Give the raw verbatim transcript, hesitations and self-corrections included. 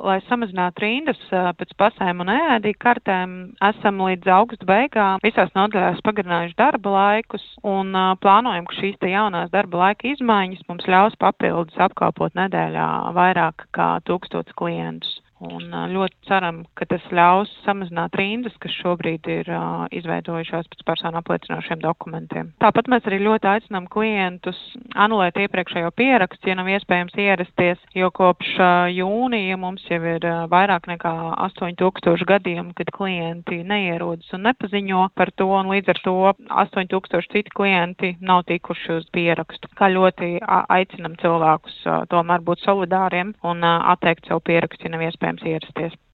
lai samazinātu rindas pēc pasēm un ēdīgu kartēm, esam līdz augusta beigām visās nodaļās pagarinājuši darba laikus un plānojam, ka šīs te jaunās darba laika izmaiņas mums ļaus papildus apkalpot nedēļā vairāk kā tūkstots klientus. Un ļoti ceram, ka tas ļaus samazināt rindas, kas šobrīd ir uh, izveidojušās pēc personu apliecinošiem dokumentiem. Tāpat mēs arī ļoti aicinām klientus anulēt iepriekšējo pierakstu, ja nav iespējams ierasties, jo kopš uh, jūnija mums jau ir uh, vairāk nekā astoņi tūkstoši gadījumu, kad klienti neierodas un nepaziņo par to, un līdz ar to astoņi tūkstoši citi klienti nav tikuši uz pierakstu. Kā ļoti aicinam cilvēkus uh, tomēr būt solidāriem un uh, atteikt savu pierakstu, ja nav iespējams ierasties.